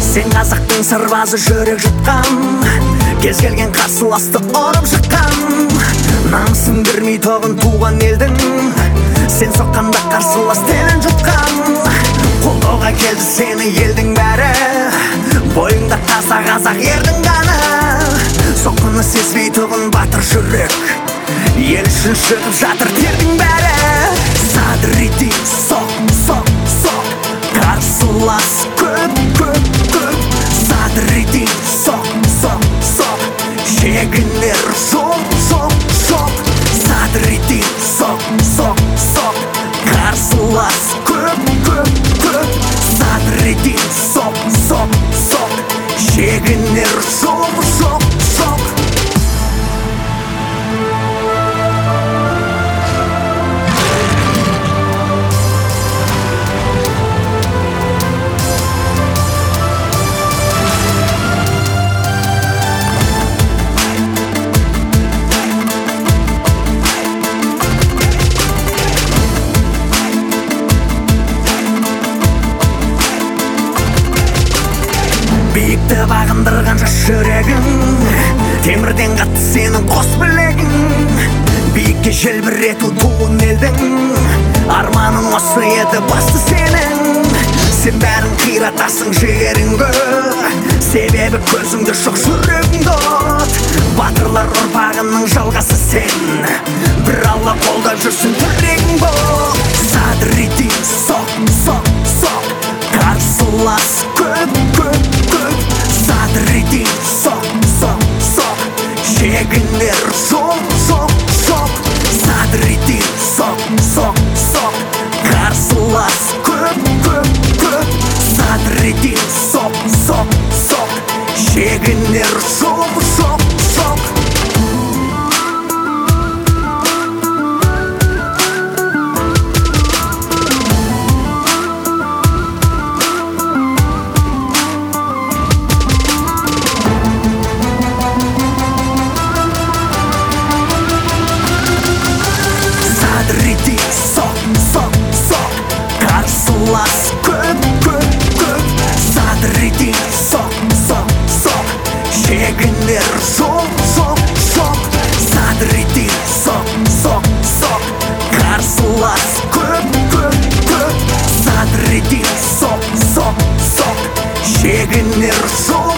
Сен қазақтың сырбазы, жүрек жұтқан, кез келген қарсыласты ұрып жыққан. Намысын бермей тоғын туған елдің, сен соққанда қарсылас телін жұтқан. Қолдауға келді сені елдің бәрі, бойыңда таза қазақ ердің ғана. Соққыны сезбей тұғын батыр жүрек, ел үшін шығып жатыр тердің бәрі. Садридин соқ, соқ, соқ, қарсылас көп, көп, көп. Садридин соқ, соқ, соқ, шегінер жоқ, жоқ, жоқ. Садридин соқ, соқ, соқ, қарсылас көп, көп, көп. Садридин соқ, соқ, соқ, шегінер жоқ, жоқ, жоқ. Биікті бағындырған жас жүрегің, темірден қатты сенің қос білегің. Биікке желбірету туын елдің, арманың осы еді басты сенің. Сен бәрін қиратасың жігеріңді, себебі көзіңді жоқ жүрегіңді от. Батырлар ұрпағының жалғасы сен, бір алла қолда жүрсін тірегің бол. Садридин соқ, соқ, соқ, қарсылас көп, көп, көп. Садридин соқ, соқ, соқ, шегінер жоқ, жоқ, жоқ. Садридин соқ, соқ, соқ, қарсылас көп, көп, көп. Садридин соқ, соқ, соқ, шегінер жоқ, жоқ, жоқ. Садридин соқ, соқ, соқ, қарсылас көп, көп, көп. Садридин соқ, соқ, соқ, шегінер жоқ, жоқ, жоқ. Садридин соқ, соқ, соқ, қарсылас көп, көп, көп. Садридин соқ, соқ, соқ, шегінер жоқ.